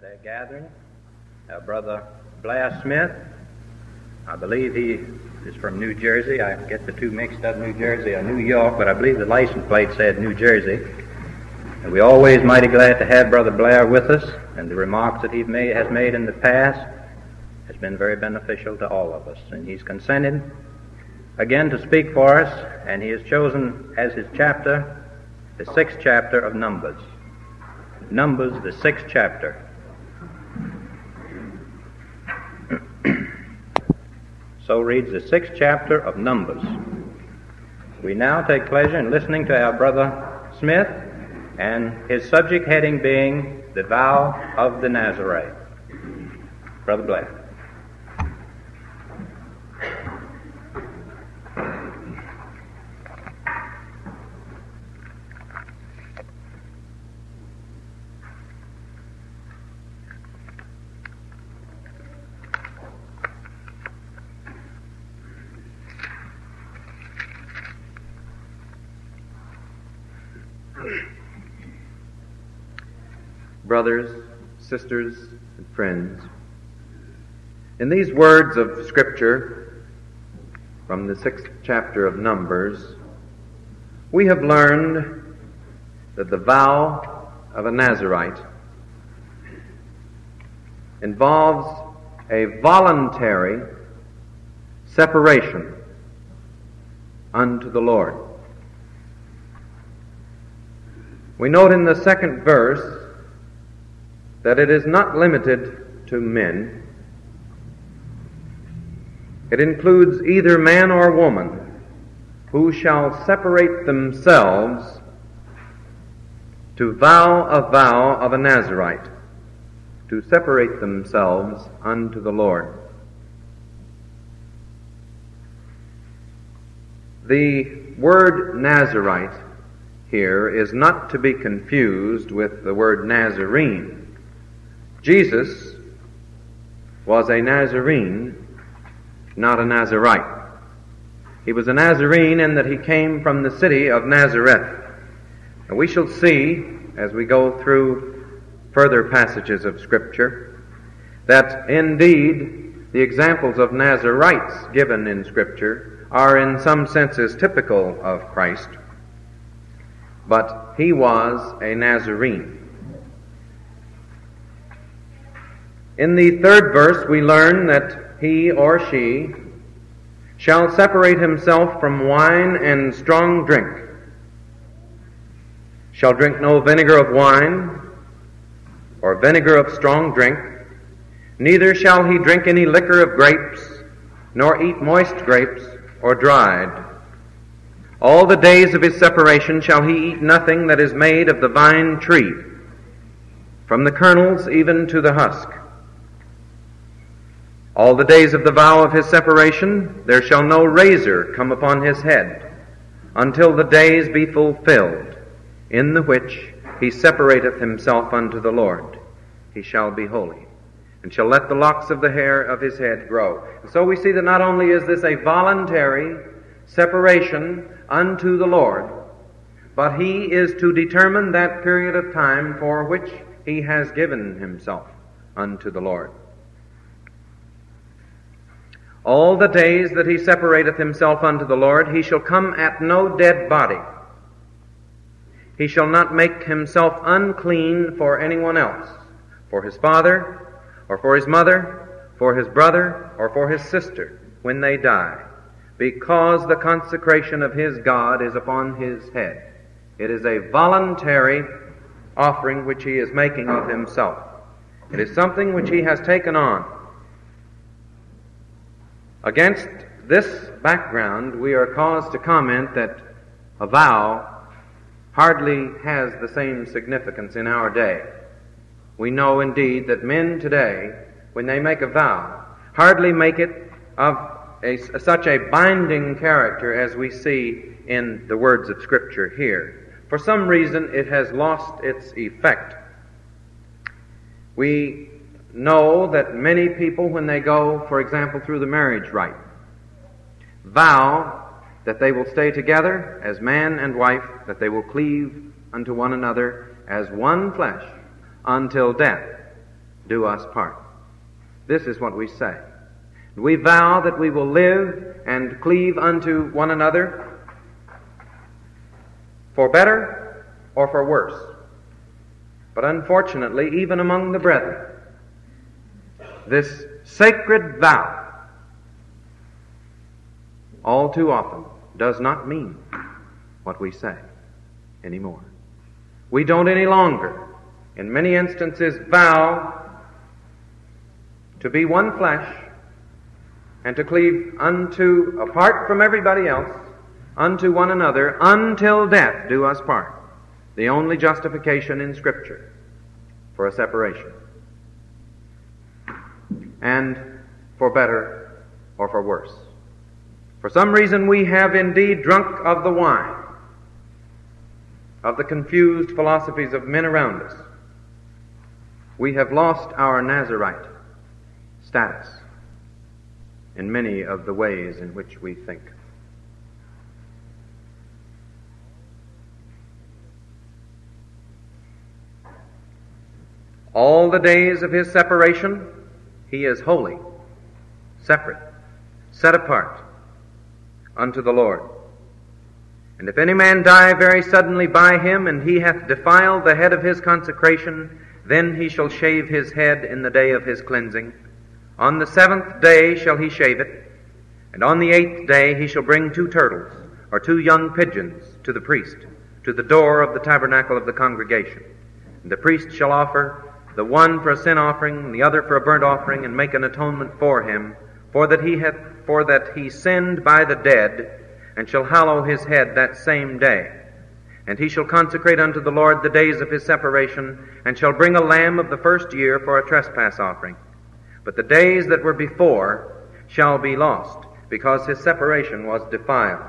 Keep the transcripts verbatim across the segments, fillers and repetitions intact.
at our gathering. Our brother Blair Smith, I believe he is from New Jersey. I get the two mixed up, New Jersey or New York, but I believe the license plate said New Jersey. And we're always mighty glad to have Brother Blair with us, and the remarks that he made, has made in the past has been very beneficial to all of us. And he's consented again to speak for us, and he has chosen as his chapter the sixth chapter of Numbers. Numbers, the sixth chapter. So reads the sixth chapter of Numbers. We now take pleasure in listening to our brother Smith, and his subject heading being the vow of the Nazarite. Brother Blair. Brothers, sisters, and friends, in these words of Scripture from the sixth chapter of Numbers, we have learned that the vow of a Nazarite involves a voluntary separation unto the Lord. We note in the second verse that it is not limited to men. It includes either man or woman who shall separate themselves to vow a vow of a Nazarite, to separate themselves unto the Lord. The word Nazarite here is not to be confused with the word Nazarene. Jesus was a Nazarene, not a Nazarite. He was a Nazarene in that he came from the city of Nazareth. And we shall see, as we go through further passages of Scripture, that indeed the examples of Nazarites given in Scripture are in some senses typical of Christ. But he was a Nazarene. In the third verse, we learn that he or she shall separate himself from wine and strong drink, shall drink no vinegar of wine or vinegar of strong drink, neither shall he drink any liquor of grapes, nor eat moist grapes or dried. All the days of his separation shall he eat nothing that is made of the vine tree, from the kernels even to the husk. All the days of the vow of his separation, there shall no razor come upon his head, until the days be fulfilled, in the which he separateth himself unto the Lord. He shall be holy, and shall let the locks of the hair of his head grow. And so we see that not only is this a voluntary separation unto the Lord, but he is to determine that period of time for which he has given himself unto the Lord. All the days that he separateth himself unto the Lord, he shall come at no dead body. He shall not make himself unclean for anyone else, for his father, or for his mother, for his brother, or for his sister, when they die, because the consecration of his God is upon his head. It is a voluntary offering which he is making of himself. It is something which he has taken on. Against this background, we are caused to comment that a vow hardly has the same significance in our day. We know indeed that men today, when they make a vow, hardly make it of a, such a binding character as we see in the words of Scripture here. For some reason, it has lost its effect. We know that many people, when they go, for example, through the marriage rite, vow that they will stay together as man and wife, that they will cleave unto one another as one flesh until death do us part. This is what we say. We vow that we will live and cleave unto one another for better or for worse. But unfortunately, even among the brethren, this sacred vow all too often does not mean what we say anymore. We don't any longer, in many instances, vow to be one flesh and to cleave unto, apart from everybody else, unto one another, until death do us part. The only justification in Scripture for a separation. And for better or for worse. For some reason we have indeed drunk of the wine of the confused philosophies of men around us. We have lost our Nazirite status in many of the ways in which we think. All the days of his separation, he is holy, separate, set apart unto the Lord. And if any man die very suddenly by him, and he hath defiled the head of his consecration, then he shall shave his head in the day of his cleansing. On the seventh day shall he shave it, and on the eighth day he shall bring two turtles, or two young pigeons, to the priest, to the door of the tabernacle of the congregation. And the priest shall offer the one for a sin offering, and the other for a burnt offering, and make an atonement for him, for that he hath, for that he sinned by the dead, and shall hallow his head that same day. And he shall consecrate unto the Lord the days of his separation, and shall bring a lamb of the first year for a trespass offering. But the days that were before shall be lost, because his separation was defiled.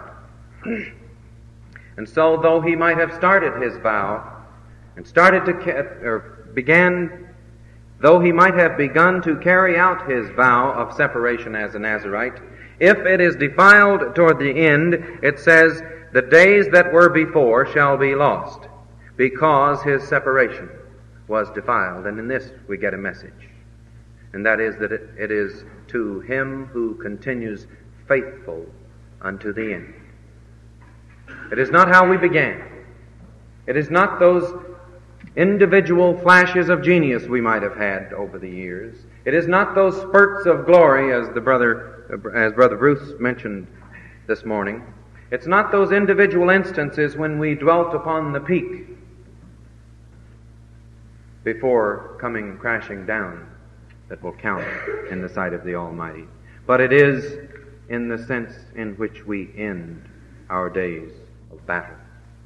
And so, though he might have started his vow, and started to, ca- or began, though he might have begun to carry out his vow of separation as a Nazirite, if it is defiled toward the end, it says, the days that were before shall be lost, because his separation was defiled. And in this we get a message, and that is that it, it is to him who continues faithful unto the end. It is not how we began. It is not those individual flashes of genius we might have had over the years. It is not those spurts of glory, as the brother, as Brother Bruce mentioned this morning. It's not those individual instances when we dwelt upon the peak before coming crashing down that will count in the sight of the Almighty. But it is in the sense in which we end our days of battle.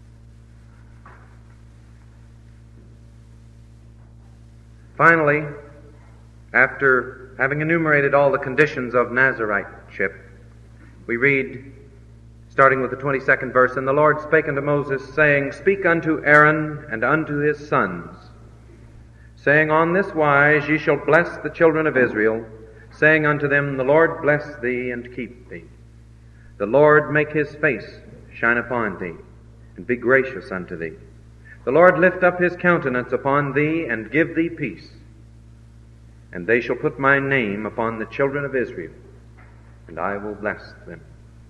Finally, after having enumerated all the conditions of Naziriteship, we read, starting with the twenty-second verse, And the Lord spake unto Moses, saying, Speak unto Aaron and unto his sons, saying, On this wise ye shall bless the children of Israel, saying unto them, The Lord bless thee and keep thee. The Lord make his face shine upon thee, and be gracious unto thee. The Lord lift up his countenance upon thee, and give thee peace. And they shall put my name upon the children of Israel, and I will bless them.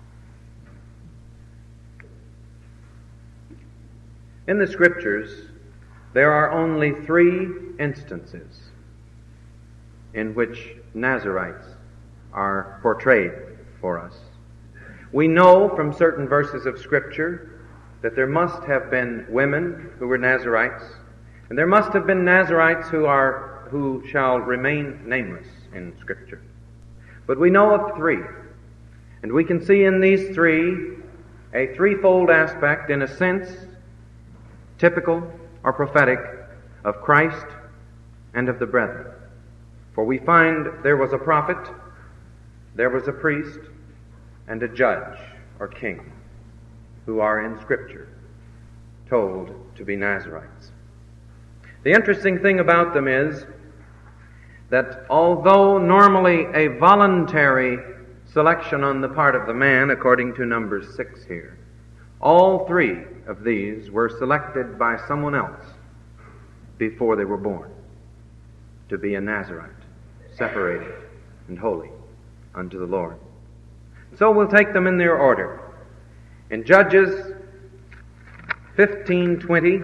In the Scriptures, there are only three instances in which Nazirites are portrayed for us. We know from certain verses of Scripture that there must have been women who were Nazirites, and there must have been Nazirites who are who shall remain nameless in Scripture. But we know of three, and we can see in these three a threefold aspect, in a sense, typical or prophetic of Christ and of the brethren. For we find there was a prophet, there was a priest, and a judge or king, who are in Scripture told to be Nazirites. The interesting thing about them is that although normally a voluntary selection on the part of the man, according to Numbers six here, all three of these were selected by someone else before they were born. to be a Nazarite, separated and holy unto the Lord. So we'll take them in their order. In Judges fifteen twenty,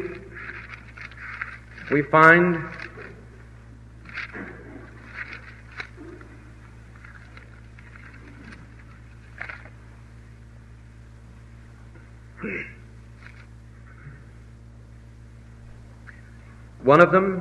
we find one of them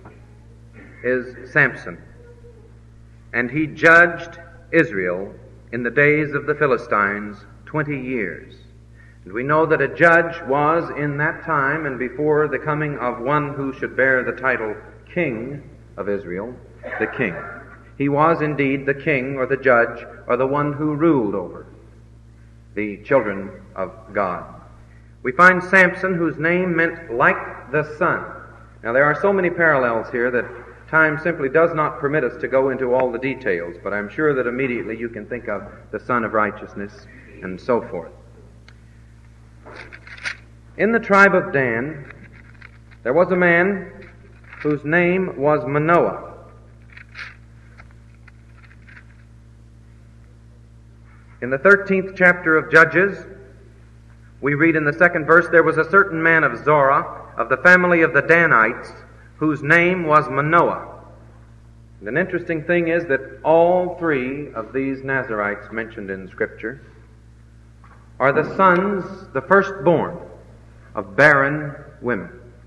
is Samson, and he judged Israel in the days of the Philistines twenty years. And we know that a judge was in that time and before the coming of one who should bear the title King of Israel, the king. He was indeed the king or the judge or the one who ruled over the children of God. We find Samson, whose name meant like the sun. Now there are so many parallels here that time simply does not permit us to go into all the details, but I'm sure that immediately you can think of the Son of Righteousness and so forth. In the tribe of Dan, there was a man whose name was Manoah. In the thirteenth chapter of Judges, we read in the second verse, there was a certain man of Zorah, of the family of the Danites, whose name was Manoah. And an interesting thing is that all three of these Nazarites mentioned in Scripture are the sons, the firstborn, of barren women.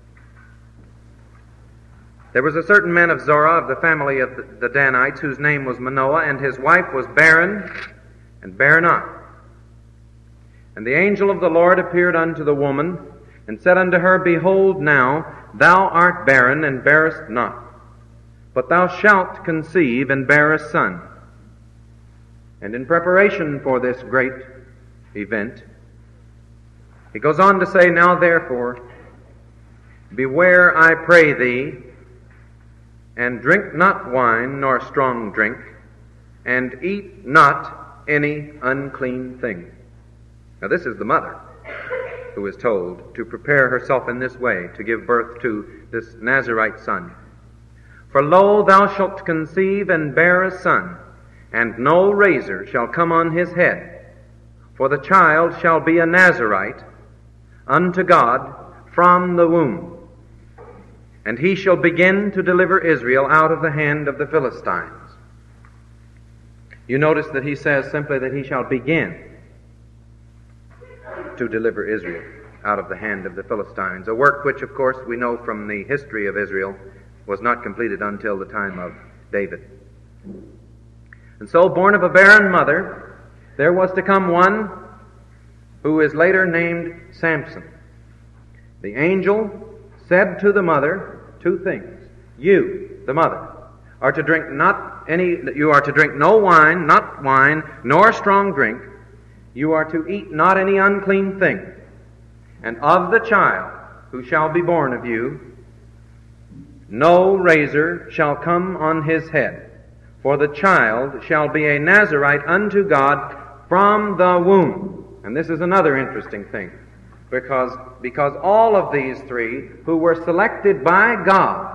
There was a certain man of Zorah, of the family of the Danites, whose name was Manoah, and his wife was barren, and bare not. And the angel of the Lord appeared unto the woman, and said unto her, Behold now, thou art barren, and bearest not, but thou shalt conceive, and bear a son. And in preparation for this great event, he goes on to say, Now therefore, beware, I pray thee, and drink not wine, nor strong drink, and eat not any unclean thing. Now this is the mother who is told to prepare herself in this way to give birth to this Nazarite son. For lo, thou shalt conceive and bear a son, and no razor shall come on his head, for the child shall be a Nazarite unto God from the womb. And he shall begin to deliver Israel out of the hand of the Philistines. You notice that he says simply that he shall begin to deliver Israel out of the hand of the Philistines, a work which, of course, we know from the history of Israel was not completed until the time of David. And so, born of a barren mother, there was to come one who is later named Samson. The angel said to the mother two things. You, the mother, are to drink not any, you are to drink no wine, not wine, nor strong drink. You are to eat not any unclean thing. And of the child who shall be born of you, no razor shall come on his head, for the child shall be a Nazarite unto God from the womb. And this is another interesting thing, because, because all of these three who were selected by God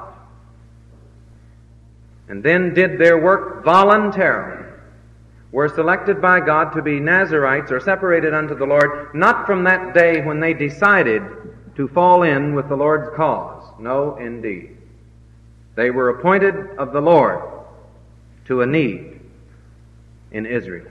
and then did their work voluntarily were selected by God to be Nazarites or separated unto the Lord, not from that day when they decided to fall in with the Lord's cause. No, indeed. They were appointed of the Lord to a need in Israel.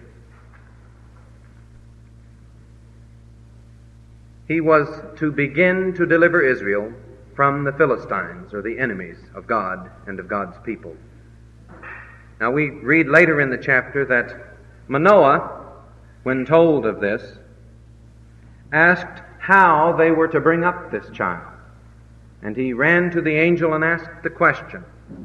He was to begin to deliver Israel from the Philistines, or the enemies of God and of God's people. Now we read later in the chapter that Manoah, when told of this, asked how they were to bring up this child. And he ran to the angel and asked the question.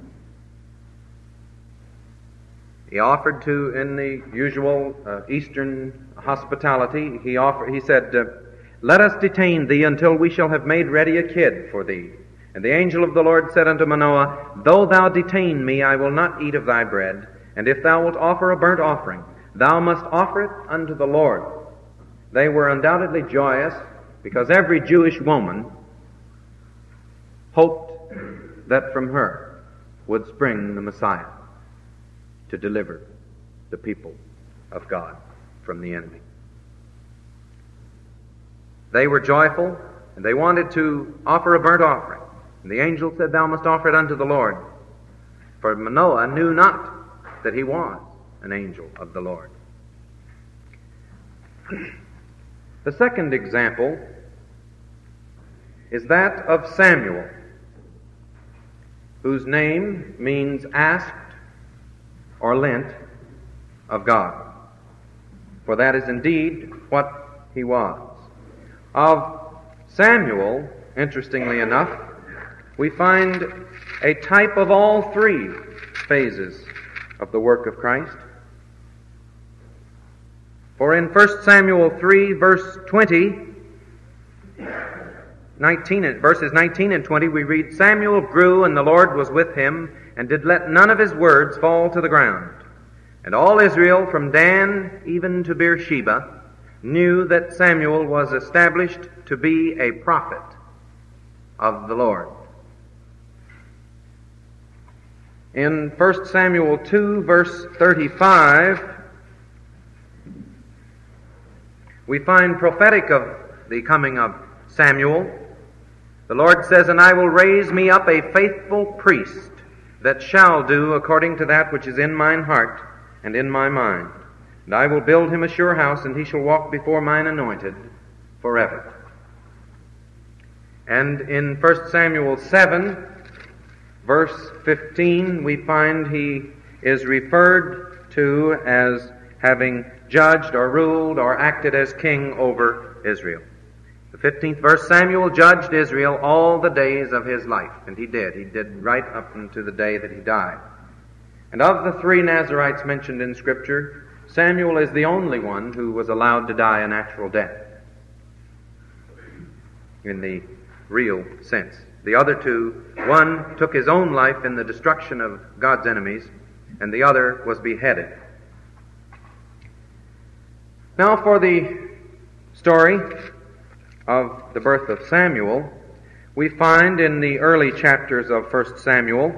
He offered to, in the usual uh, Eastern hospitality, he offered, he said, uh, Let us detain thee until we shall have made ready a kid for thee. And the angel of the Lord said unto Manoah, Though thou detain me, I will not eat of thy bread. And if thou wilt offer a burnt offering, thou must offer it unto the Lord. They were undoubtedly joyous, because every Jewish woman hoped that from her would spring the Messiah to deliver the people of God from the enemy. They were joyful, and they wanted to offer a burnt offering. And the angel said, "Thou must offer it unto the Lord." For Manoah knew not that he was an angel of the Lord. The second example is that of Samuel, whose name means asked or lent of God. For that is indeed what he was. Of Samuel, interestingly enough, we find a type of all three phases of the work of Christ. For in First Samuel three, verse twenty, nineteen, verses nineteen and twenty, we read, "Samuel grew, and the Lord was with him, and did let none of his words fall to the ground. And all Israel, from Dan even to Beersheba, knew that Samuel was established to be a prophet of the Lord." In First Samuel two, verse thirty-five, we find prophetic of the coming of Samuel. The Lord says, "And I will raise me up a faithful priest that shall do according to that which is in mine heart and in my mind. And I will build him a sure house, and he shall walk before mine anointed forever." And in First Samuel seven, verse fifteen, we find he is referred to as having judged or ruled or acted as king over Israel. The fifteenth verse, "Samuel judged Israel all the days of his life." And he did. He did right up unto the day that he died. And of the three Nazarites mentioned in Scripture, Samuel is the only one who was allowed to die a natural death in the real sense. The other two, one took his own life in the destruction of God's enemies, and the other was beheaded. Now for the story of the birth of Samuel, we find in the early chapters of First Samuel,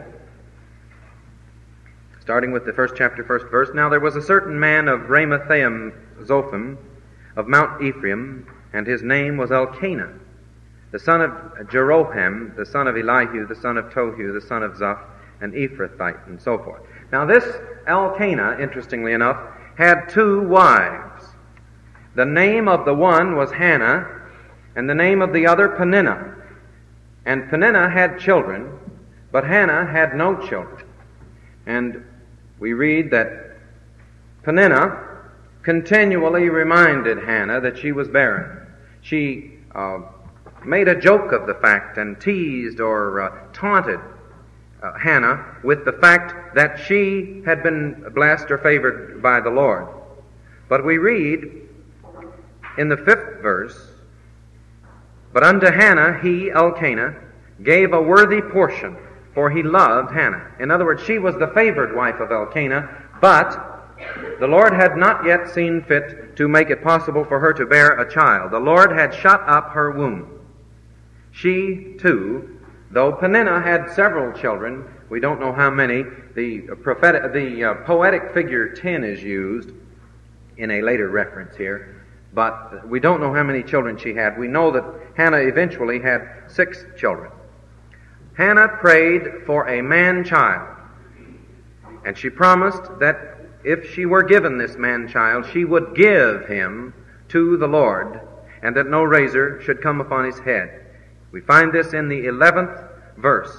starting with the first chapter, first verse, "Now there was a certain man of Ramathaim Zophim, of Mount Ephraim, and his name was Elkanah, the son of Jeroham, the son of Elihu, the son of Tohu, the son of Zoph, an Ephrathite," and so forth. Now this Elkanah, interestingly enough, had two wives. The name of the one was Hannah, and the name of the other Peninnah. And Peninnah had children, but Hannah had no children. And we read that Peninnah continually reminded Hannah that she was barren. She uh, made a joke of the fact and teased or uh, taunted uh, Hannah with the fact that she had been blessed or favored by the Lord. But we read in the fifth verse, "But unto Hannah he, Elkanah, gave a worthy portion, for he loved Hannah." In other words, she was the favored wife of Elkanah, but the Lord had not yet seen fit to make it possible for her to bear a child. The Lord had shut up her womb. She, too, though Peninnah had several children, we don't know how many, the prophetic, the uh, poetic figure ten is used in a later reference here, but we don't know how many children she had. We know that Hannah eventually had six children. Hannah prayed for a man-child, and she promised that if she were given this man-child, she would give him to the Lord, and that no razor should come upon his head. We find this in the eleventh verse.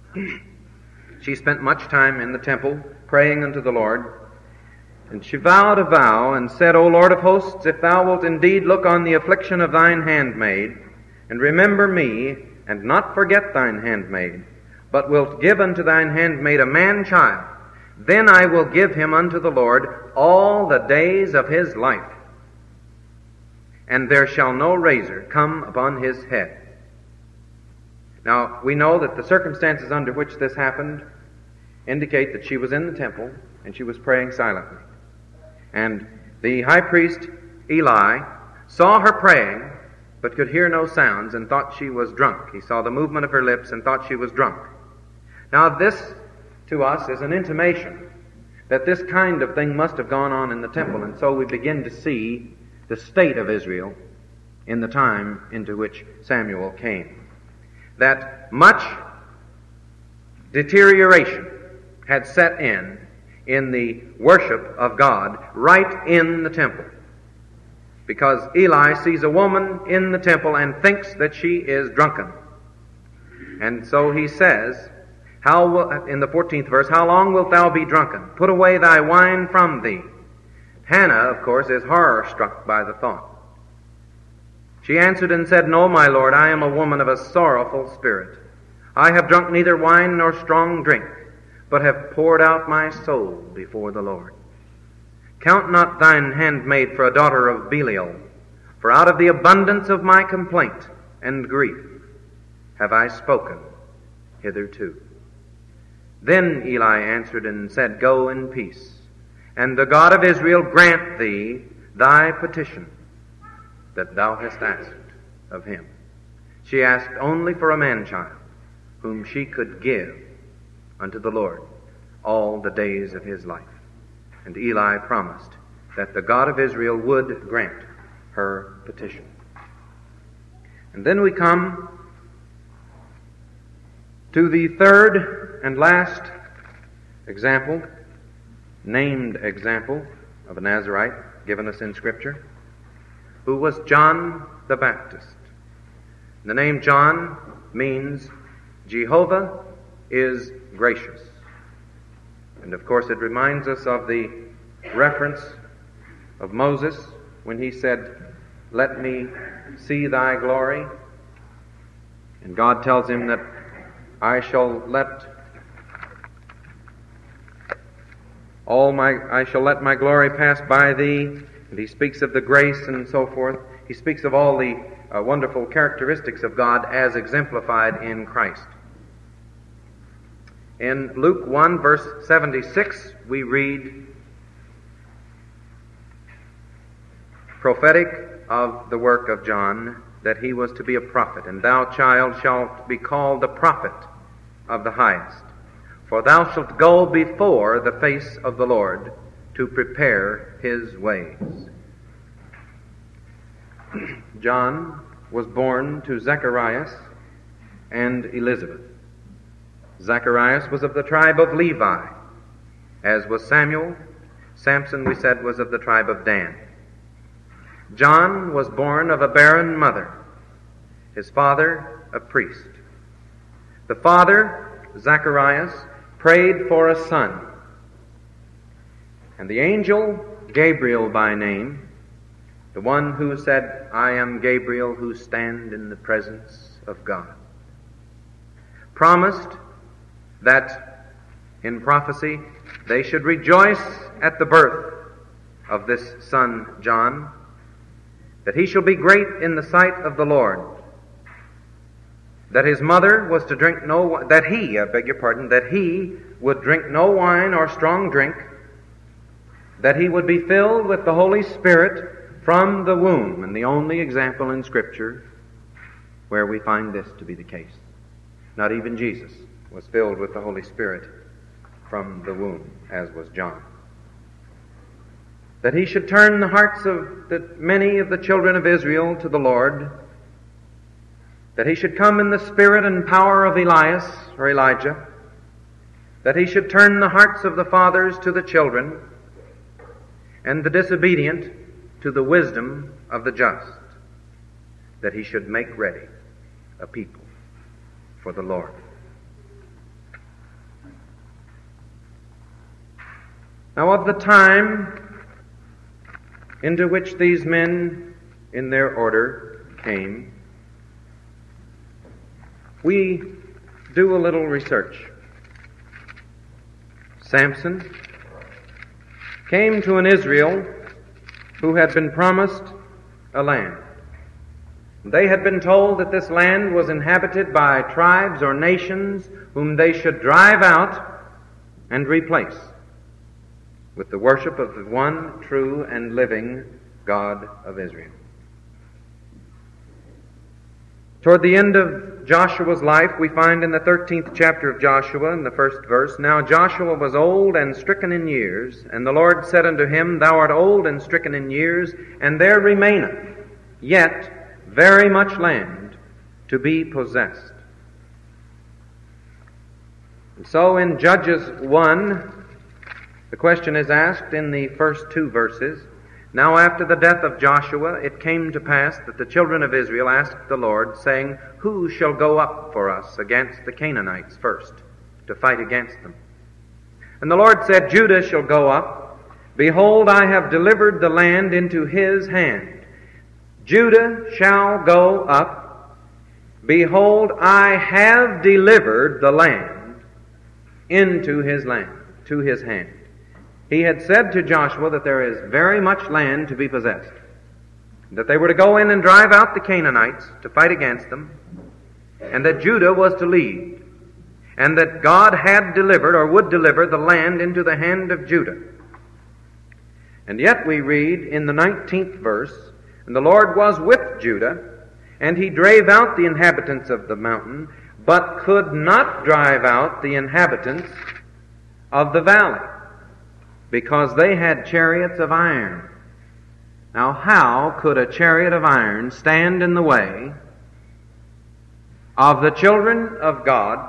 She spent much time in the temple praying unto the Lord, and she vowed a vow and said, "O Lord of hosts, if thou wilt indeed look on the affliction of thine handmaid, and remember me, and not forget thine handmaid, but wilt give unto thine handmaid a man-child, then I will give him unto the Lord all the days of his life, and there shall no razor come upon his head." Now, we know that the circumstances under which this happened indicate that she was in the temple and she was praying silently. And the high priest, Eli, saw her praying, but could hear no sounds and thought she was drunk. He saw the movement of her lips and thought she was drunk. Now, this to us is an intimation that this kind of thing must have gone on in the temple, and so we begin to see the state of Israel in the time into which Samuel came. That much deterioration had set in in the worship of God right in the temple. Because Eli sees a woman in the temple and thinks that she is drunken. And so he says, "How will, in the fourteenth verse, how long wilt thou be drunken? Put away thy wine from thee." Hannah, of course, is horror-struck by the thought. She answered and said, "No, my lord, I am a woman of a sorrowful spirit. I have drunk neither wine nor strong drink, but have poured out my soul before the Lord. Count not thine handmaid for a daughter of Belial, for out of the abundance of my complaint and grief have I spoken hitherto." Then Eli answered and said, "Go in peace, and the God of Israel grant thee thy petition that thou hast asked of him." She asked only for a man-child, whom she could give unto the Lord all the days of his life. And Eli promised that the God of Israel would grant her petition. And then we come to the third and last example, named example of a Nazarite given us in Scripture, who was John the Baptist. The name John means Jehovah is gracious. And of course it reminds us of the reference of Moses when he said, "Let me see thy glory." And God tells him that I shall let all my I shall let my glory pass by thee. And he speaks of the grace and so forth. He speaks of all the uh, wonderful characteristics of God as exemplified in Christ. In Luke one, verse seventy-six, we read, prophetic of the work of John, that he was to be a prophet. "And thou, child, shalt be called the prophet of the highest. For thou shalt go before the face of the Lord to prepare his ways." John was born to Zacharias and Elizabeth. Zacharias was of the tribe of Levi, as was Samuel. Samson, we said, was of the tribe of Dan. John was born of a barren mother, his father a priest. The father, Zacharias, prayed for a son. And the angel, Gabriel by name, the one who said, "I am Gabriel who stand in the presence of God," promised that in prophecy they should rejoice at the birth of this son John, that he shall be great in the sight of the Lord, that his mother was to drink no, that he, I beg your pardon, that he would drink no wine or strong drink, that he would be filled with the Holy Spirit from the womb, and the only example in Scripture where we find this to be the case. Not even Jesus was filled with the Holy Spirit from the womb, as was John. That he should turn the hearts of the many of the children of Israel to the Lord, that he should come in the spirit and power of Elias or Elijah, that he should turn the hearts of the fathers to the children, and the disobedient to the wisdom of the just, that he should make ready a people for the Lord. Now, of the time into which these men in their order came, we do a little research. Samson came to an Israel who had been promised a land. They had been told that this land was inhabited by tribes or nations whom they should drive out and replace with the worship of the one true and living God of Israel. Toward the end of Joshua's life, we find in the thirteenth chapter of Joshua, in the first verse, "Now Joshua was old and stricken in years, and the Lord said unto him, Thou art old and stricken in years, and there remaineth yet very much land to be possessed." And so in Judges one, the question is asked in the first two verses, "Now after the death of Joshua, it came to pass that the children of Israel asked the Lord, saying, Who shall go up for us against the Canaanites first, to fight against them? And the Lord said, Judah shall go up. Behold, I have delivered the land into his hand. Judah shall go up. Behold, I have delivered the land into his land, to his hand." He had said to Joshua that there is very much land to be possessed, that they were to go in and drive out the Canaanites to fight against them, and that Judah was to lead, and that God had delivered or would deliver the land into the hand of Judah. And yet we read in the nineteenth verse, "And the Lord was with Judah, and he drave out the inhabitants of the mountain, but could not drive out the inhabitants of the valley, because they had chariots of iron." Now, how could a chariot of iron stand in the way of the children of God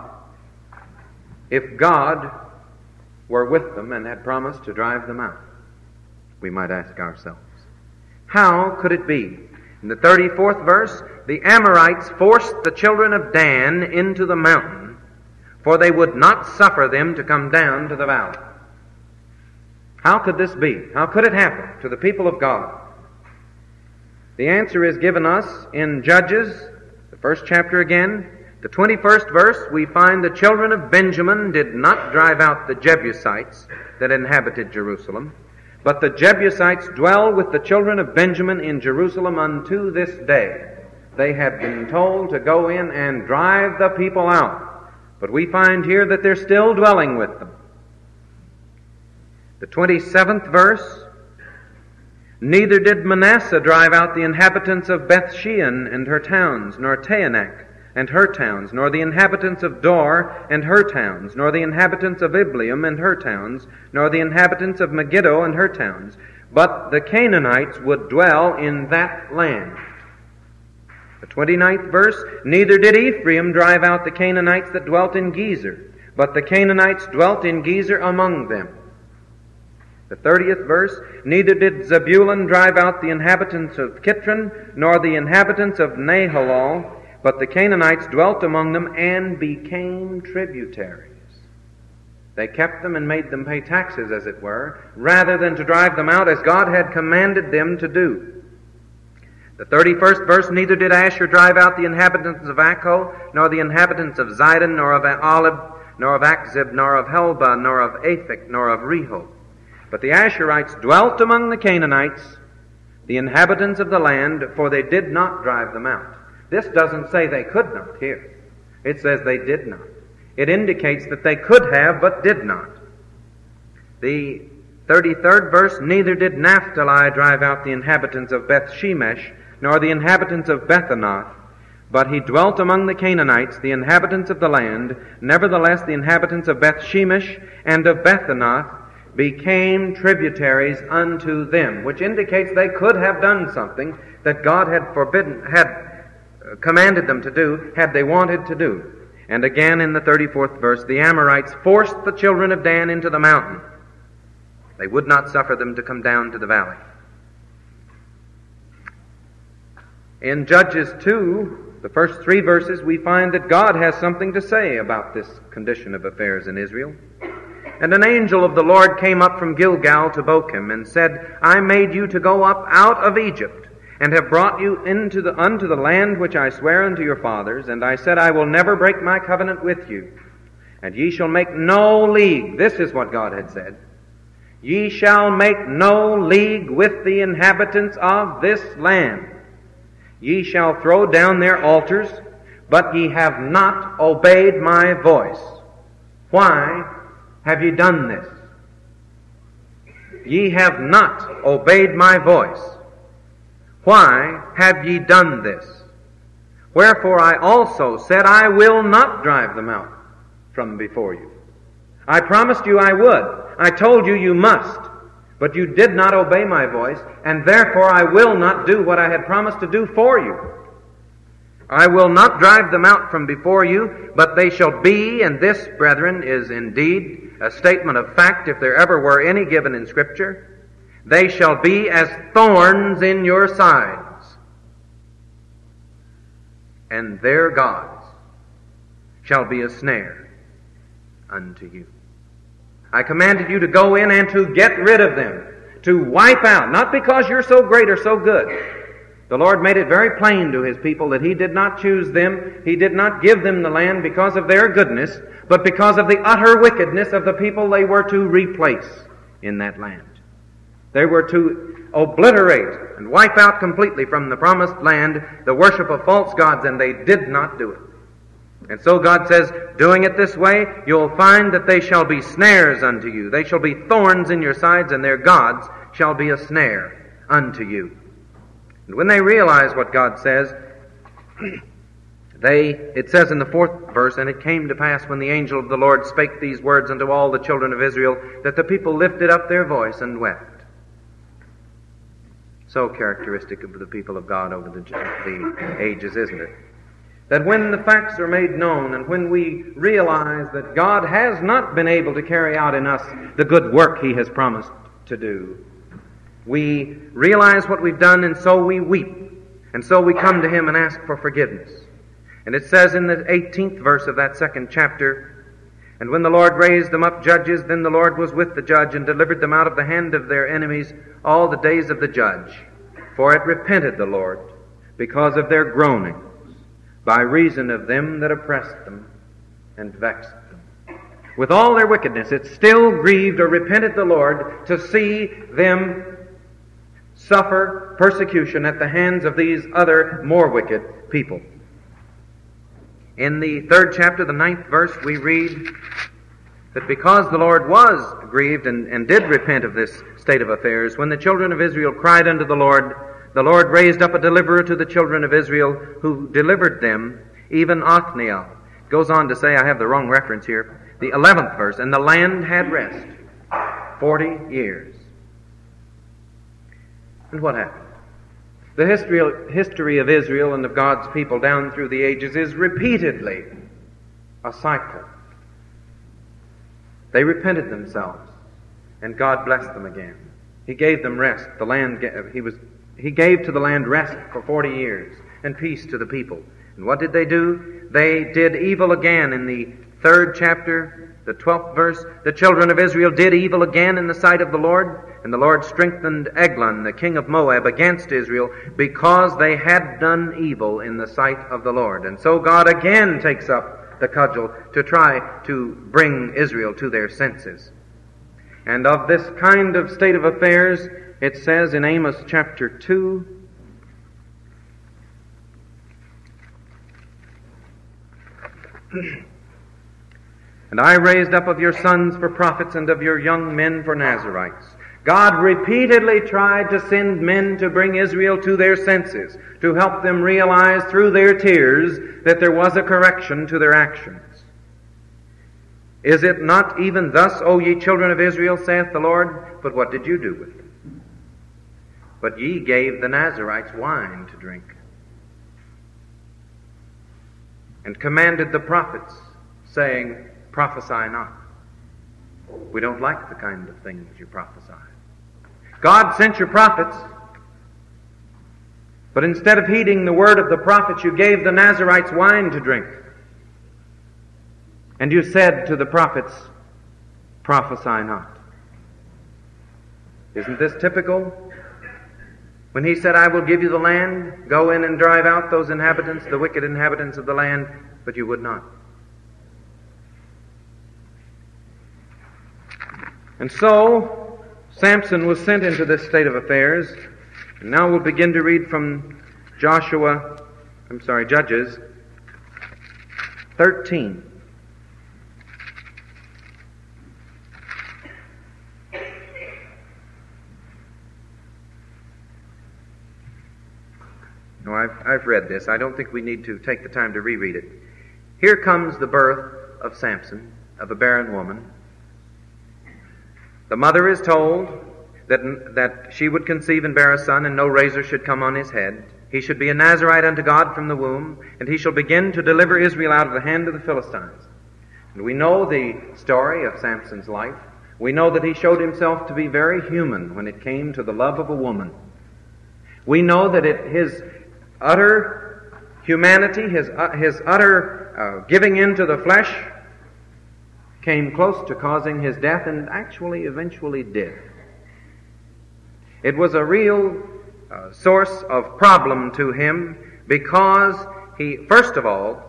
if God were with them and had promised to drive them out? We might ask ourselves. How could it be? In the thirty-fourth verse, "The Amorites forced the children of Dan into the mountain, for they would not suffer them to come down to the valley." How could this be? How could it happen to the people of God? The answer is given us in Judges, the first chapter again. The twenty-first verse, we find the children of Benjamin did not drive out the Jebusites that inhabited Jerusalem, but the Jebusites dwell with the children of Benjamin in Jerusalem unto this day. They had been told to go in and drive the people out, but we find here that they're still dwelling with them. The twenty-seventh verse, "Neither did Manasseh drive out the inhabitants of Bethshean and her towns, nor Taanach and her towns, nor the inhabitants of Dor and her towns, nor the inhabitants of Ibleam and her towns, nor the inhabitants of Megiddo and her towns. But the Canaanites would dwell in that land." The twenty-ninth verse, "Neither did Ephraim drive out the Canaanites that dwelt in Gezer, but the Canaanites dwelt in Gezer among them." The thirtieth verse, "Neither did Zebulun drive out the inhabitants of Kitron, nor the inhabitants of Nahalol, but the Canaanites dwelt among them and became tributaries." They kept them and made them pay taxes, as it were, rather than to drive them out as God had commanded them to do. The thirty-first verse, "Neither did Asher drive out the inhabitants of Akko, nor the inhabitants of Zidon, nor of Olive, nor of Achzib, nor of Helba, nor of Aphek, nor of Rehob. But the Asherites dwelt among the Canaanites, the inhabitants of the land, for they did not drive them out." This doesn't say they could not here. It says they did not. It indicates that they could have, but did not. The thirty-third verse, "Neither did Naphtali drive out the inhabitants of Beth-shemesh, nor the inhabitants of Bethanath, but he dwelt among the Canaanites, the inhabitants of the land. Nevertheless, the inhabitants of Beth-shemesh and of Bethanath became tributaries unto them," which indicates they could have done something that God had forbidden, had commanded them to do, had they wanted to do. And again in the thirty-fourth verse, "The Amorites forced the children of Dan into the mountain. They would not suffer them to come down to the valley." In Judges two, the first three verses, we find that God has something to say about this condition of affairs in Israel. "And an angel of the Lord came up from Gilgal to Bochim, and said, I made you to go up out of Egypt, and have brought you into the, unto the land which I swear unto your fathers. And I said, I will never break my covenant with you, and ye shall make no league." This is what God had said. "Ye shall make no league with the inhabitants of this land. Ye shall throw down their altars, but ye have not obeyed my voice. Why have ye done this? Ye have not obeyed my voice. Why have ye done this? Wherefore I also said, I will not drive them out from before you. I promised you I would. I told you you must. But you did not obey my voice, and therefore I will not do what I had promised to do for you. I will not drive them out from before you, but they shall be, and this, brethren, is indeed a statement of fact if there ever were any given in Scripture, they shall be as thorns in your sides, and their gods shall be a snare unto you. I commanded you to go in and to get rid of them, to wipe out, not because you're so great or so good. The Lord made it very plain to His people that He did not choose them, He did not give them the land because of their goodness, but because of the utter wickedness of the people they were to replace in that land. They were to obliterate and wipe out completely from the promised land the worship of false gods, and they did not do it. And so God says, doing it this way, you'll find that they shall be snares unto you. They shall be thorns in your sides, and their gods shall be a snare unto you. And when they realize what God says, they, it says in the fourth verse, and it came to pass when the angel of the Lord spake these words unto all the children of Israel, that the people lifted up their voice and wept. So characteristic of the people of God over the, the ages, isn't it? That when the facts are made known and when we realize that God has not been able to carry out in us the good work He has promised to do, we realize what we've done, and so we weep. And so we come to Him and ask for forgiveness. And it says in the eighteenth verse of that second chapter, and when the Lord raised them up judges, then the Lord was with the judge and delivered them out of the hand of their enemies all the days of the judge. For it repented the Lord because of their groanings, by reason of them that oppressed them and vexed them. With all their wickedness, it still grieved or repented the Lord to see them suffer persecution at the hands of these other more wicked people. In the third chapter, the ninth verse, we read that because the Lord was grieved and, and did repent of this state of affairs, when the children of Israel cried unto the Lord, the Lord raised up a deliverer to the children of Israel who delivered them, even Othniel. It goes on to say, I have the wrong reference here, the eleventh verse, and the land had rest forty years. And what happened? The history, history of Israel and of God's people down through the ages is repeatedly a cycle. They repented themselves, and God blessed them again. He gave them rest. The land, He was He gave to the land rest for forty years and peace to the people. And what did they do? They did evil again in the third chapter, the twelfth verse. The children of Israel did evil again in the sight of the Lord, and the Lord strengthened Eglon, the king of Moab, against Israel because they had done evil in the sight of the Lord. And so God again takes up the cudgel to try to bring Israel to their senses. And of this kind of state of affairs, it says in Amos chapter two, and I raised up of your sons for prophets and of your young men for Nazarites. God repeatedly tried to send men to bring Israel to their senses, to help them realize through their tears that there was a correction to their actions. Is it not even thus, O ye children of Israel, saith the Lord? But what did you do with them? But ye gave the Nazarites wine to drink, and commanded the prophets, saying, prophesy not. We don't like the kind of things you prophesy. God sent your prophets, but instead of heeding the word of the prophets, you gave the Nazarites wine to drink. And you said to the prophets, prophesy not. Isn't this typical? When he said, I will give you the land, go in and drive out those inhabitants, the wicked inhabitants of the land, but you would not. And so, Samson was sent into this state of affairs. And now we'll begin to read from Joshua, I'm sorry, Judges thirteen. No, I've, I've read this. I don't think we need to take the time to reread it. Here comes the birth of Samson, of a barren woman. The mother is told that, that she would conceive and bear a son, and no razor should come on his head. He should be a Nazarite unto God from the womb, and he shall begin to deliver Israel out of the hand of the Philistines. And we know the story of Samson's life. We know that he showed himself to be very human when it came to the love of a woman. We know that it, his utter humanity, his, uh, his utter uh, giving in to the flesh came close to causing his death, and actually eventually did. It was a real uh, source of problem to him because he, first of all,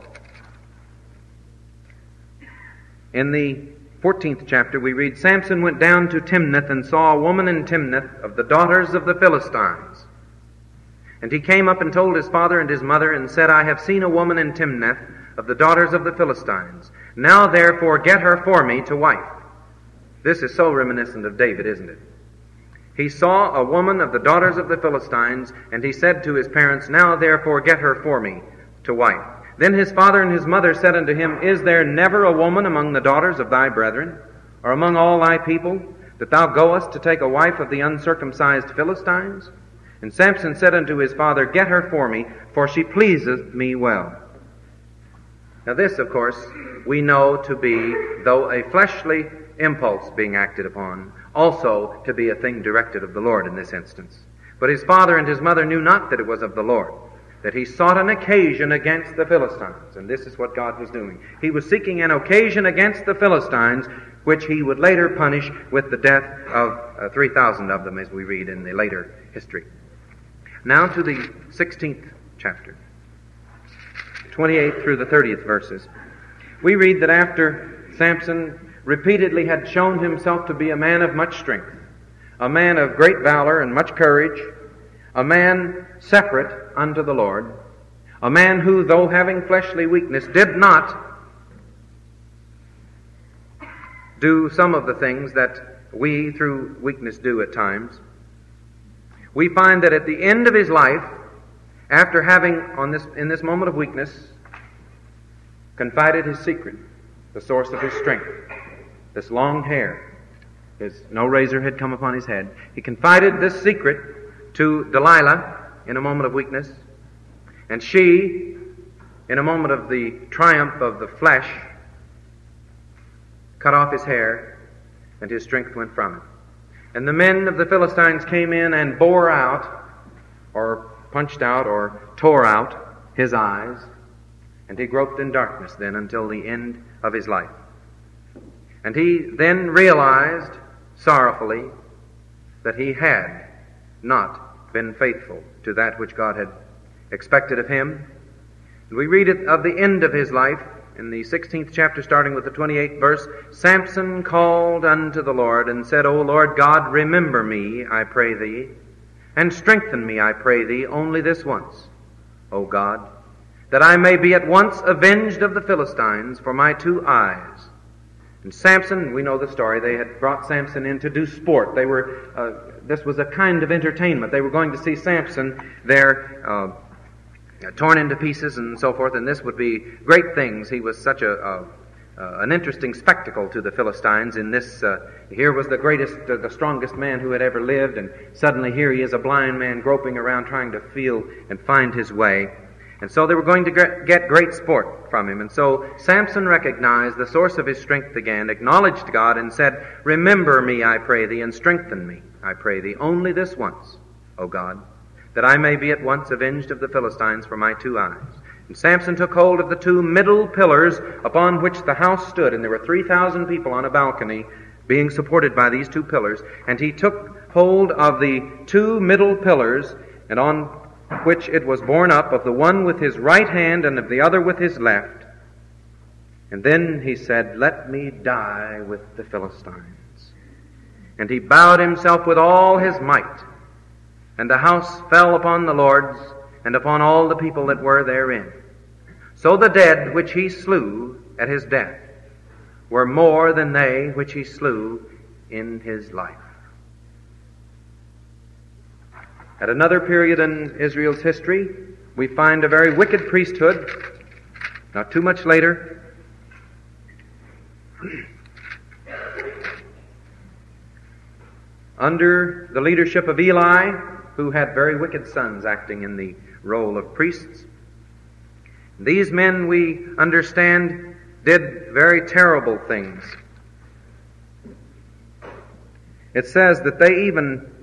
in the fourteenth chapter, we read, Samson went down to Timnath and saw a woman in Timnath of the daughters of the Philistines. And he came up and told his father and his mother and said, I have seen a woman in Timnath of the daughters of the Philistines. Now therefore get her for me to wife. This is so reminiscent of David, isn't it? He saw a woman of the daughters of the Philistines, and he said to his parents, Now therefore get her for me to wife. Then his father and his mother said unto him, Is there never a woman among the daughters of thy brethren, or among all thy people, that thou goest to take a wife of the uncircumcised Philistines? And Samson said unto his father, Get her for me, for she pleaseth me well. Now this, of course, we know to be, though a fleshly impulse being acted upon, also to be a thing directed of the Lord in this instance. But his father and his mother knew not that it was of the Lord, that he sought an occasion against the Philistines, and this is what God was doing. He was seeking an occasion against the Philistines, which he would later punish with the death of uh, three thousand of them, as we read in the later history. Now to the sixteenth chapter, twenty-eighth through the thirtieth verses. We read that after Samson repeatedly had shown himself to be a man of much strength, a man of great valor and much courage, a man separate unto the Lord, a man who, though having fleshly weakness, did not do some of the things that we through weakness do at times. We find that at the end of his life, after having on this in this moment of weakness confided his secret, the source of his strength, this long hair, his no razor had come upon his head, he confided this secret to Delilah in a moment of weakness, and she, in a moment of the triumph of the flesh, cut off his hair, and his strength went from him. And the men of the Philistines came in and bore out, or punched out, or tore out his eyes, and he groped in darkness then until the end of his life. And he then realized sorrowfully that he had not been faithful to that which God had expected of him. And we read it of the end of his life in the sixteenth chapter, starting with the twenty-eighth verse. Samson called unto the Lord and said, O Lord God, remember me, I pray thee, and strengthen me, I pray thee, only this once, O God, that I may be at once avenged of the Philistines for my two eyes. And Samson, we know the story, they had brought Samson in to do sport. They were, uh, this was a kind of entertainment. They were going to see Samson there, uh, torn into pieces and so forth, and this would be great things. He was such a, a uh, an interesting spectacle to the Philistines. In this, uh, here was the greatest, uh, the strongest man who had ever lived, and suddenly here he is, a blind man groping around trying to feel and find his way. And so they were going to get great sport from him. And so Samson recognized the source of his strength again, acknowledged God, and said, Remember me, I pray thee, and strengthen me, I pray thee, only this once, O God, that I may be at once avenged of the Philistines for my two eyes. And Samson took hold of the two middle pillars upon which the house stood, and there were three thousand people on a balcony being supported by these two pillars, and he took hold of the two middle pillars, and on which it was borne up, of the one with his right hand and of the other with his left. And then he said, Let me die with the Philistines. And he bowed himself with all his might, and the house fell upon the lords and upon all the people that were therein. So the dead which he slew at his death were more than they which he slew in his life. At another period in Israel's history, we find a very wicked priesthood. Not too much later, under the leadership of Eli, who had very wicked sons acting in the role of priests. These men, we understand, did very terrible things. It says that they even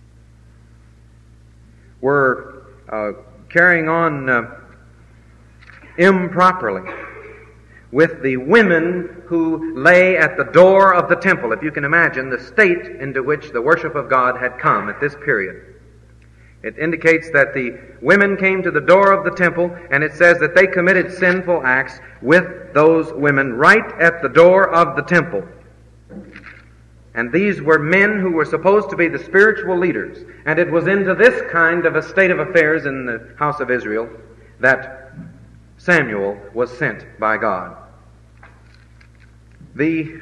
were uh, carrying on uh, improperly with the women who lay at the door of the temple. If you can imagine the state into which the worship of God had come at this period. It indicates that the women came to the door of the temple, and it says that they committed sinful acts with those women right at the door of the temple. And these were men who were supposed to be the spiritual leaders. And it was into this kind of a state of affairs in the house of Israel that Samuel was sent by God. The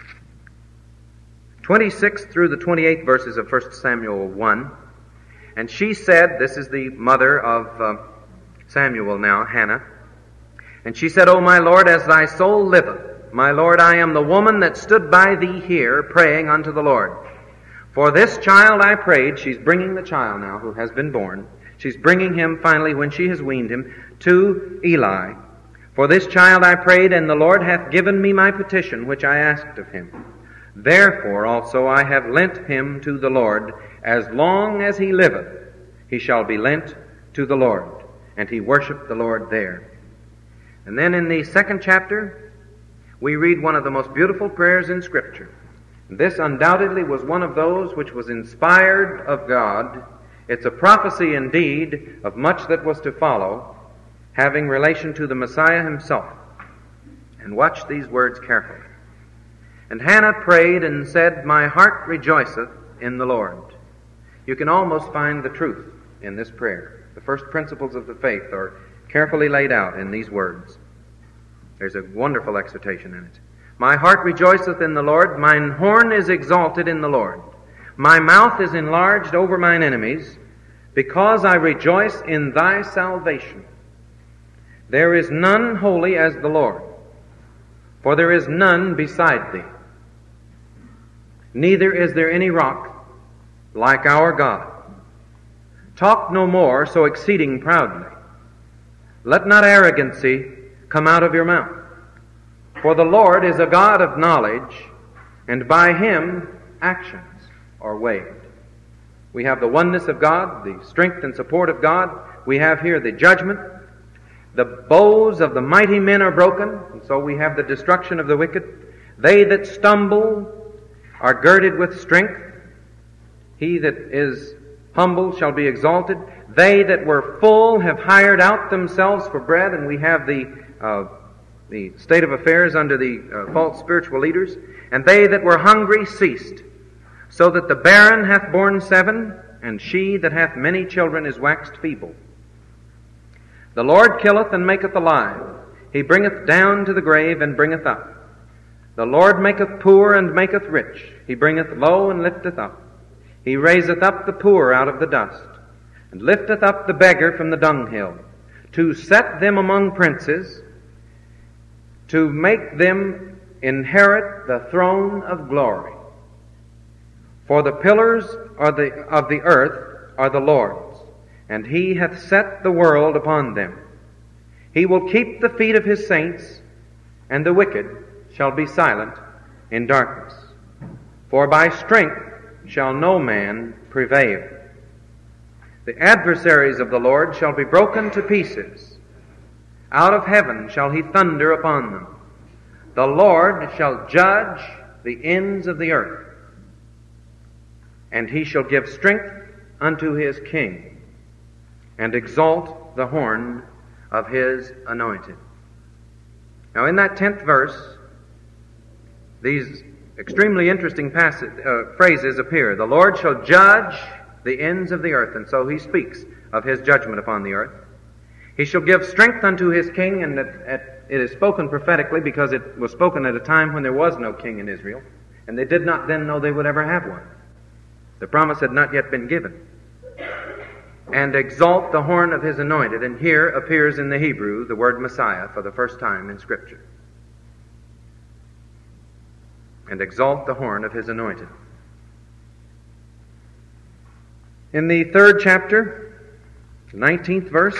twenty-sixth through the twenty-eighth verses of First Samuel one. And she said, this is the mother of uh, Samuel now, Hannah. And she said, O my Lord, as thy soul liveth, my Lord, I am the woman that stood by thee here praying unto the Lord. For this child I prayed, she's bringing the child now who has been born. She's bringing him finally, when she has weaned him, to Eli. For this child I prayed, and the Lord hath given me my petition, which I asked of him. Therefore also I have lent him to the Lord. As long as he liveth, he shall be lent to the Lord. And he worshiped the Lord there. And then in the second chapter, we read one of the most beautiful prayers in Scripture. This undoubtedly was one of those which was inspired of God. It's a prophecy indeed of much that was to follow, having relation to the Messiah himself. And watch these words carefully. And Hannah prayed and said, My heart rejoiceth in the Lord. You can almost find the truth in this prayer. The first principles of the faith are carefully laid out in these words. There's a wonderful exhortation in it. My heart rejoiceth in the Lord, mine horn is exalted in the Lord. My mouth is enlarged over mine enemies, because I rejoice in thy salvation. There is none holy as the Lord, for there is none beside thee. Neither is there any rock like our God. Talk no more so exceeding proudly. Let not arrogancy come out of your mouth. For the Lord is a God of knowledge, and by him actions are weighed. We have the oneness of God, the strength and support of God. We have here the judgment. The bows of the mighty men are broken, and so we have the destruction of the wicked. They that stumble are girded with strength. He that is humble shall be exalted. They that were full have hired out themselves for bread, and we have the uh, the state of affairs under the uh, false spiritual leaders. And they that were hungry ceased, so that the barren hath borne seven, and she that hath many children is waxed feeble. The Lord killeth and maketh alive. He bringeth down to the grave and bringeth up. The Lord maketh poor and maketh rich. He bringeth low and lifteth up. He raiseth up the poor out of the dust, and lifteth up the beggar from the dunghill, to set them among princes, to make them inherit the throne of glory. For the pillars are the, of the earth are the Lord's, and he hath set the world upon them. He will keep the feet of his saints, and the wicked shall be silent in darkness. For by strength shall no man prevail. The adversaries of the Lord shall be broken to pieces. Out of heaven shall he thunder upon them. The Lord shall judge the ends of the earth, and he shall give strength unto his king, and exalt the horn of his anointed. Now in that tenth verse, these extremely interesting passage, uh, phrases appear. The Lord shall judge the ends of the earth, and so he speaks of his judgment upon the earth. He shall give strength unto his king, and at, at, it is spoken prophetically because it was spoken at a time when there was no king in Israel, and they did not then know they would ever have one. The promise had not yet been given. and exalt the horn of his anointed. And here appears in the Hebrew the word Messiah for the first time in Scripture. And exalt the horn of his anointed. In the third chapter, the nineteenth verse,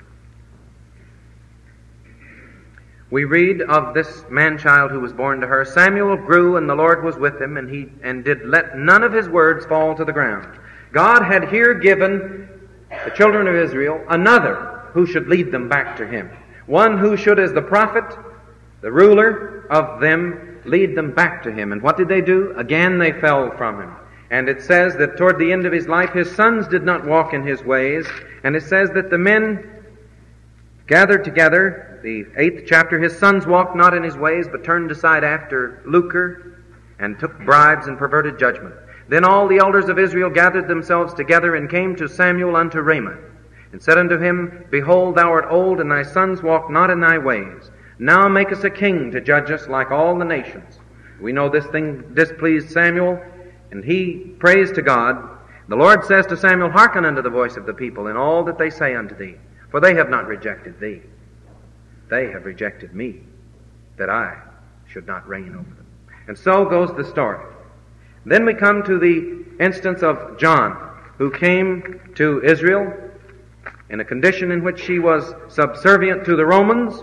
we read of this man-child who was born to her. Samuel grew, and the Lord was with him, and he and did let none of his words fall to the ground. God had here given the children of Israel another who should lead them back to him. One who should, as the prophet, the ruler of them, lead them back to him. And what did they do? Again they fell from him. And it says that toward the end of his life, his sons did not walk in his ways. And it says that the men gathered together, the eighth chapter, his sons walked not in his ways, but turned aside after lucre, and took bribes and perverted judgment. Then all the elders of Israel gathered themselves together, and came to Samuel unto Ramah, and said unto him, Behold, thou art old, and thy sons walk not in thy ways. Now make us a king to judge us like all the nations. We know this thing displeased Samuel, and he prays to God. The Lord says to Samuel, Hearken unto the voice of the people in all that they say unto thee, for they have not rejected thee. They have rejected me, that I should not reign over them. And so goes the story. Then we come to the instance of John, who came to Israel in a condition in which she was subservient to the Romans,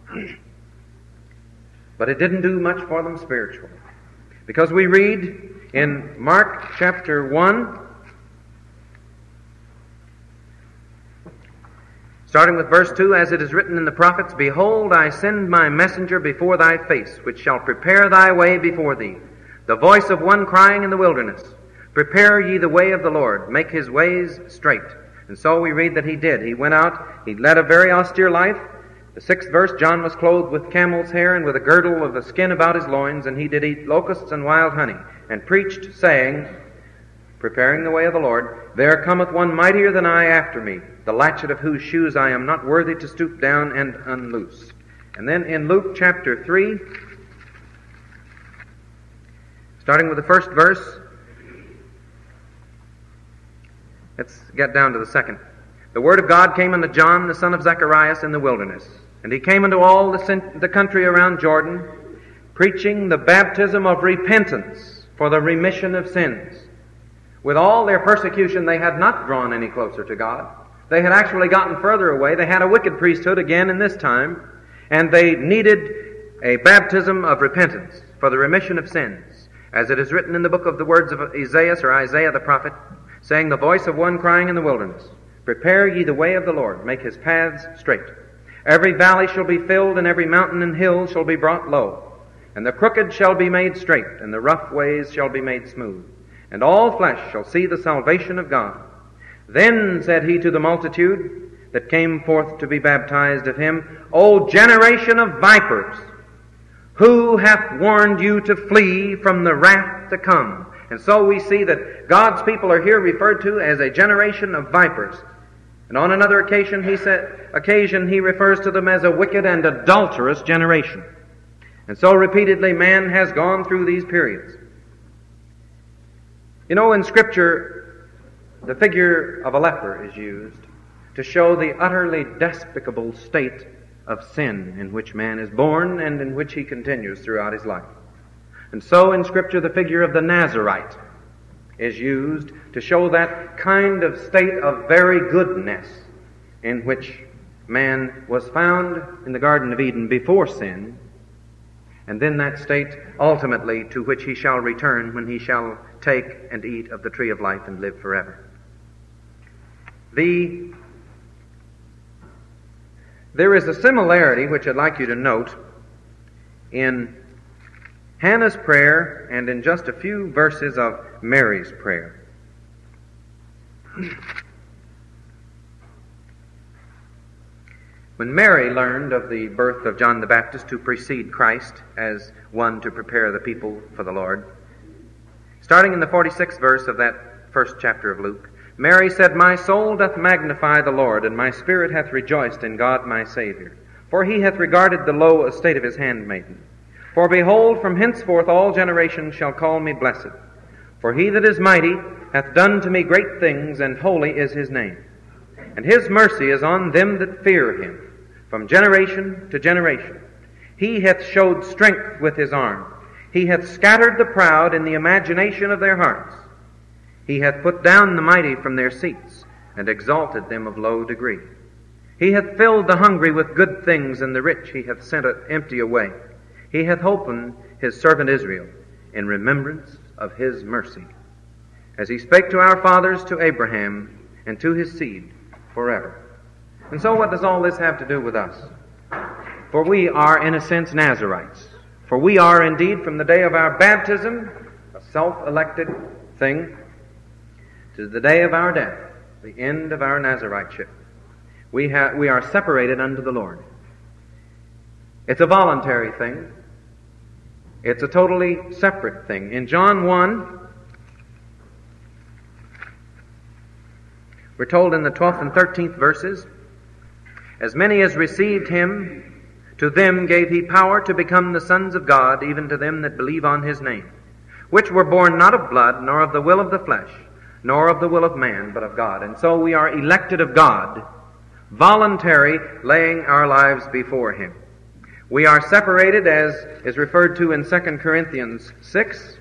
but it didn't do much for them spiritually. Because we read in Mark chapter one, starting with verse two, As it is written in the prophets, Behold, I send my messenger before thy face, which shall prepare thy way before thee. The voice of one crying in the wilderness, Prepare ye the way of the Lord, make his ways straight. And so we read that he did. He went out, he led a very austere life. The sixth verse, John was clothed with camel's hair and with a girdle of the skin about his loins, and he did eat locusts and wild honey, and preached, saying, preparing the way of the Lord, There cometh one mightier than I after me, the latchet of whose shoes I am not worthy to stoop down and unloose. And then in Luke chapter three, starting with the first verse, let's get down to the second. The word of God came unto John, the son of Zacharias, in the wilderness. And he came into all the, the country around Jordan, preaching the baptism of repentance for the remission of sins. With all their persecution, they had not drawn any closer to God. They had actually gotten further away. They had a wicked priesthood again in this time, and they needed a baptism of repentance for the remission of sins. As it is written in the book of the words of Isaiah, or Isaiah the prophet, saying, The voice of one crying in the wilderness, Prepare ye the way of the Lord, make his paths straight. Every valley shall be filled, and every mountain and hill shall be brought low. And the crooked shall be made straight, and the rough ways shall be made smooth. And all flesh shall see the salvation of God. Then said he to the multitude that came forth to be baptized of him, O generation of vipers, who hath warned you to flee from the wrath to come? And so we see that God's people are here referred to as a generation of vipers. And on another occasion he said, occasion he refers to them as a wicked and adulterous generation. And so repeatedly man has gone through these periods. You know, in Scripture, the figure of a leper is used to show the utterly despicable state of sin in which man is born and in which he continues throughout his life. And so in Scripture, the figure of the Nazarite is used to show that kind of state of very goodness in which man was found in the Garden of Eden before sin, and then that state ultimately to which he shall return when he shall take and eat of the tree of life and live forever. The, there is a similarity which I'd like you to note in Hannah's prayer and in just a few verses of Mary's prayer. When Mary learned of the birth of John the Baptist to precede Christ as one to prepare the people for the Lord, starting in the forty-sixth verse of that first chapter of Luke, Mary said, My soul doth magnify the Lord, and my spirit hath rejoiced in God my Savior. For he hath regarded the low estate of his handmaiden. For behold, from henceforth all generations shall call me blessed. For he that is mighty hath done to me great things, and holy is his name. And his mercy is on them that fear him, from generation to generation. He hath showed strength with his arm. He hath scattered the proud in the imagination of their hearts. He hath put down the mighty from their seats, and exalted them of low degree. He hath filled the hungry with good things, and the rich he hath sent empty away. He hath opened his servant Israel in remembrance of his mercy, as he spake to our fathers, to Abraham, and to his seed forever. And so what does all this have to do with us? For we are, in a sense, Nazarites. For we are indeed, from the day of our baptism, a self-elected thing, to the day of our death, the end of our Nazariteship. We, have, we are separated unto the Lord. It's a voluntary thing. It's a totally separate thing. In John one, we're told in the twelfth and thirteenth verses, as many as received him, to them gave he power to become the sons of God, even to them that believe on his name, which were born not of blood, nor of the will of the flesh, nor of the will of man, but of God. And so we are elected of God, voluntary, laying our lives before him. We are separated, as is referred to in Second Corinthians six.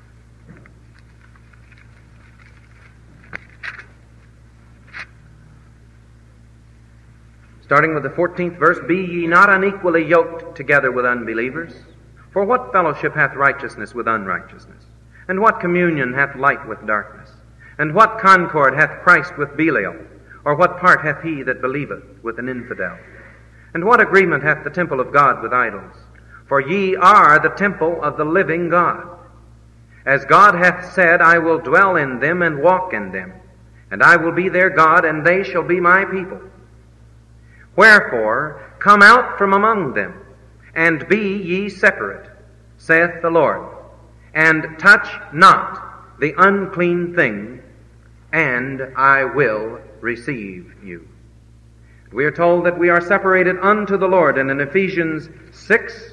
Starting with the fourteenth verse, Be ye not unequally yoked together with unbelievers. For what fellowship hath righteousness with unrighteousness? And what communion hath light with darkness? And what concord hath Christ with Belial? Or what part hath he that believeth with an infidel? And what agreement hath the temple of God with idols? For ye are the temple of the living God. As God hath said, I will dwell in them and walk in them, and I will be their God, and they shall be my people. Wherefore, come out from among them, and be ye separate, saith the Lord, and touch not the unclean thing, and I will receive you. We are told that we are separated unto the Lord, and in Ephesians six,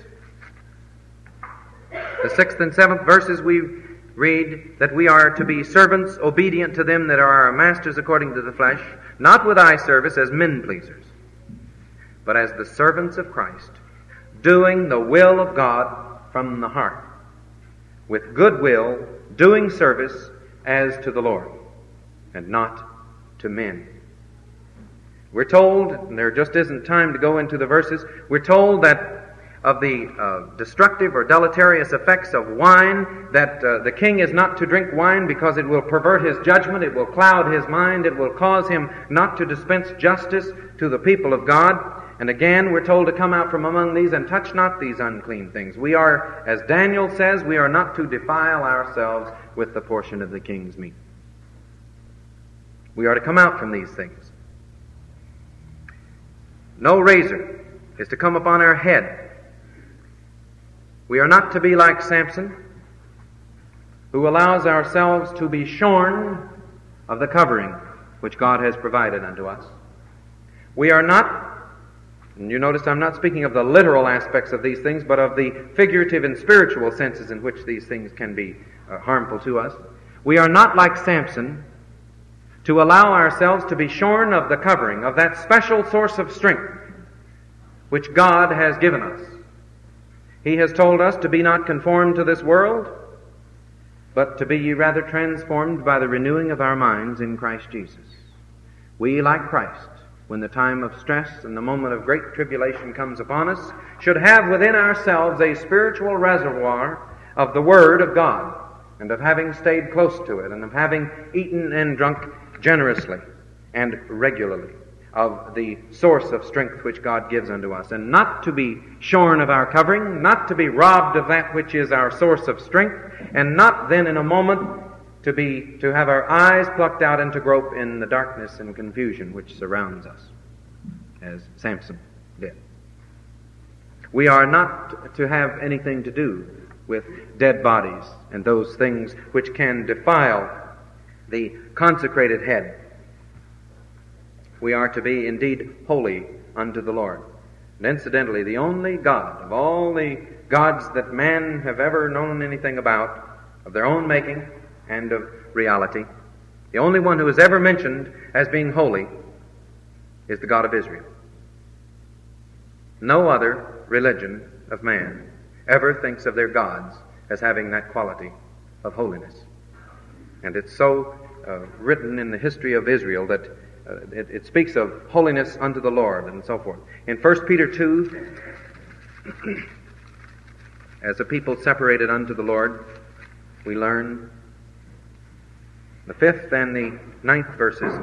the sixth and seventh verses, we read that we are to be servants, obedient to them that are our masters according to the flesh, not with eye service as men pleasers, but as the servants of Christ, doing the will of God from the heart, with good will, doing service as to the Lord, and not to men. We're told, and there just isn't time to go into the verses, we're told that of the uh, destructive or deleterious effects of wine, that uh, the king is not to drink wine because it will pervert his judgment, it will cloud his mind, it will cause him not to dispense justice to the people of God. And again, we're told to come out from among these and touch not these unclean things. We are, as Daniel says, we are not to defile ourselves with the portion of the king's meat. We are to come out from these things. No razor is to come upon our head. We are not to be like Samson, who allows ourselves to be shorn of the covering which God has provided unto us. We are not, and you notice I'm not speaking of the literal aspects of these things, but of the figurative and spiritual senses in which these things can be uh, harmful to us. We are not like Samson, to allow ourselves to be shorn of the covering of that special source of strength which God has given us. He has told us to be not conformed to this world, but to be ye rather transformed by the renewing of our minds in Christ Jesus. We, like Christ, when the time of stress and the moment of great tribulation comes upon us, should have within ourselves a spiritual reservoir of the Word of God, and of having stayed close to it, and of having eaten and drunk generously and regularly of the source of strength which God gives unto us, and not to be shorn of our covering, not to be robbed of that which is our source of strength, and not then in a moment to be to have our eyes plucked out and to grope in the darkness and confusion which surrounds us, as Samson did. We are not to have anything to do with dead bodies and those things which can defile the consecrated head. We are to be indeed holy unto the Lord. And incidentally, the only God of all the gods that man have ever known anything about, of their own making and of reality, the only one who is ever mentioned as being holy is the God of Israel. No other religion of man ever thinks of their gods as having that quality of holiness. And it's so uh, written in the history of Israel that uh, it, it speaks of holiness unto the Lord and so forth. In First Peter two, as a people separated unto the Lord, we learn the fifth and the ninth verses.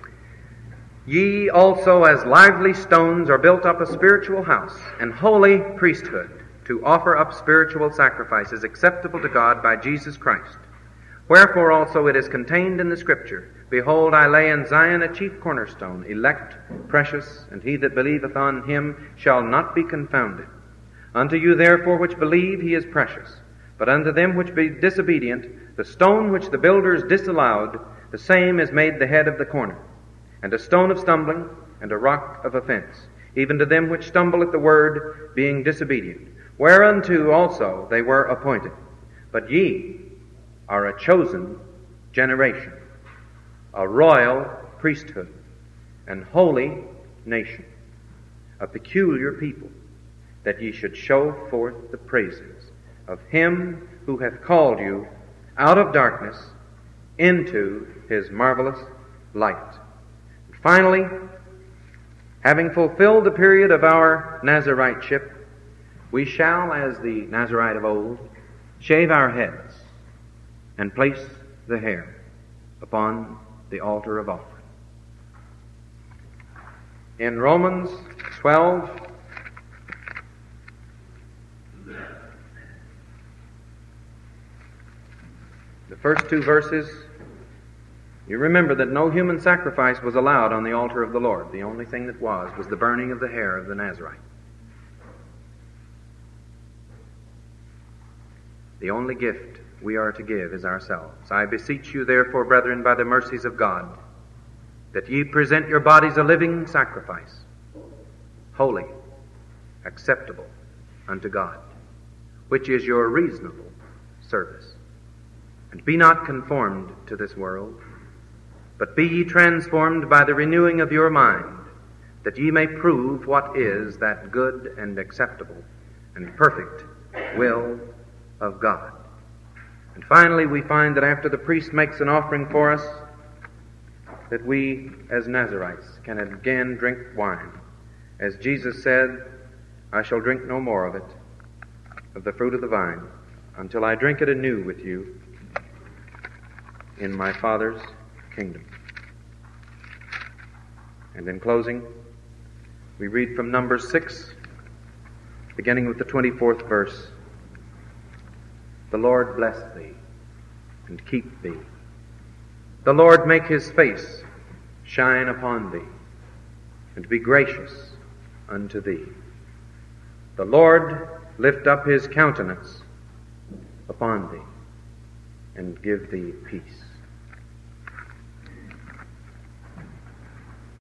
Ye also as lively stones are built up a spiritual house and holy priesthood, to offer up spiritual sacrifices acceptable to God by Jesus Christ. Wherefore also it is contained in the Scripture, Behold, I lay in Zion a chief cornerstone, elect, precious, and he that believeth on him shall not be confounded. Unto you therefore which believe he is precious, but unto them which be disobedient, the stone which the builders disallowed, the same is made the head of the corner, and a stone of stumbling, and a rock of offense, even to them which stumble at the word, being disobedient, whereunto also they were appointed. But ye are a chosen generation, a royal priesthood, an holy nation, a peculiar people, that ye should show forth the praises of him who hath called you out of darkness into his marvelous light. And finally, having fulfilled the period of our Naziriteship, we shall, as the Nazirite of old, shave our heads and place the hair upon the altar of offering. In Romans twelve, the first two verses, you remember that no human sacrifice was allowed on the altar of the Lord. The only thing that was was the burning of the hair of the Nazirite. The only gift we are to give is ourselves. I beseech you, therefore, brethren, by the mercies of God, that ye present your bodies a living sacrifice, holy, acceptable unto God, which is your reasonable service. And be not conformed to this world, but be ye transformed by the renewing of your mind, that ye may prove what is that good and acceptable and perfect will of God. And finally, we find that after the priest makes an offering for us, that we, as Nazirites, can again drink wine. As Jesus said, I shall drink no more of it, of the fruit of the vine, until I drink it anew with you in my Father's kingdom. And in closing, we read from Numbers six, beginning with the twenty-fourth verse. The Lord bless thee and keep thee. The Lord make his face shine upon thee and be gracious unto thee. The Lord lift up his countenance upon thee and give thee peace.